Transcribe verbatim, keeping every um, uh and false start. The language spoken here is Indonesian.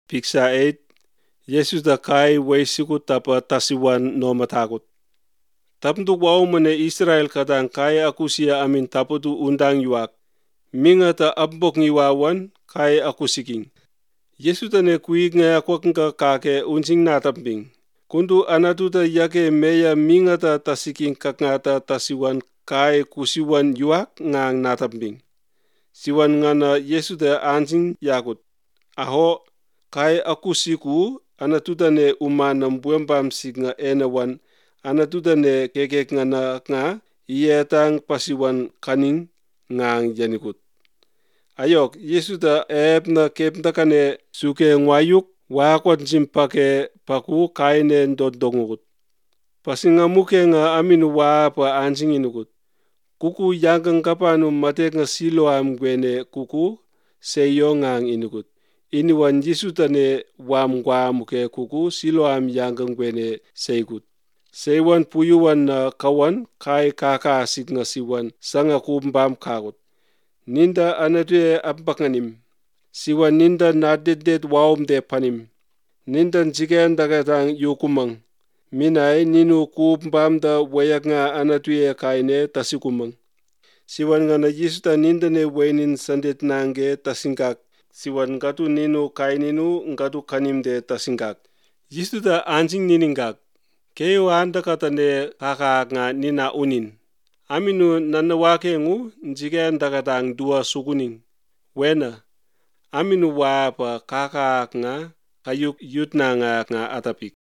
Picture eight. Yesus da kai waisiku tapa tasiwan no matakut. Tapntu wau mene Israel kadang kai akusia amin taputu undang yuak. Minga ta abbok ngiwawan kai akusiking. Yesu tane kuig nga kwaknga kake unsing natamping. Kundu anatuta yake meya minga ta tasiking kakngata tasiwan kai kusiwan yuak ngang natamping. Siwan ngana Yesu ta ansing yakut. Aho kai akusiku anatuta ne umanam buembam sig nga enawan anatuta ne kekek ngana nga iyetang pasiwan kaning ngang janikut. Ayok Yesu ta ebna kepna kane suke ngwayuk wakot jimpake paku kaine ndodongut. Pasingamuke nga amin wa pa ansing inukut. Kuku yangkang kapanu matek nga Siloam gwene kuku seyo ngang inukut. Iniwan Yesu tane wam muke kuku Siloam yangkang gwene seikut. Seiwan puyuwan na kawan kai kaka sig nga siwan sanga kumbam kakut. Ninda anatue ampanganim. Siwan ninda nadedet waum de panim. Ninda njigen dagatang yukumang. Minai ninu kumbam da wayak nga anatue kaine tasikumang. Siwan nga na Yesu ta ninda ne wenin sandet nange tasingkak. Siwan ngatu ninu kaininu ngatu kanim de tasingkak. Yesu ta anjing niningkak. Keo anda kata ne kaka nga nina unin. Aminu nanawake ngu njigen dagatang dua sukuning. Wena, aminu wapa kaka nga kayuk yutna nga nga atapik.